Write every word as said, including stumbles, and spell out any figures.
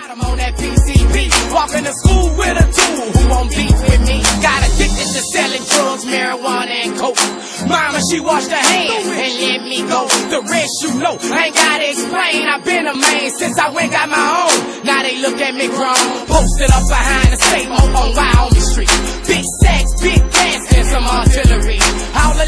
I'm on that P C P, walking to school with a tool who won't beef with me. Got addicted to selling drugs, marijuana, and coke. Mama, she washed her hands and let me go. The rest you know, I ain't gotta explain. I've been a man since I went got my own. Now they look at me grown, posted up behind the safe on Wyoming Street. Big sacks, big gas, and some artillery. All